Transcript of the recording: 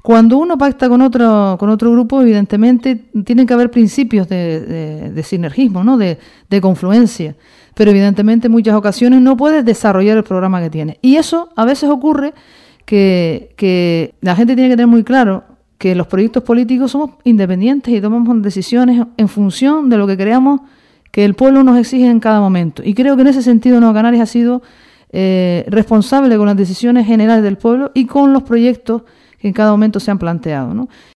Cuando uno pacta con otro grupo, evidentemente tienen que haber principios de sinergismo, ¿no? De confluencia. Pero evidentemente en muchas ocasiones no puedes desarrollar el programa que tienes. Y eso a veces ocurre que la gente tiene que tener muy claro que los proyectos políticos somos independientes y tomamos decisiones en función de lo que creamos que el pueblo nos exige en cada momento. Y creo que en ese sentido Nueva Canarias ha sido responsable con las decisiones generales del pueblo y con los proyectos que en cada momento se han planteado, ¿no?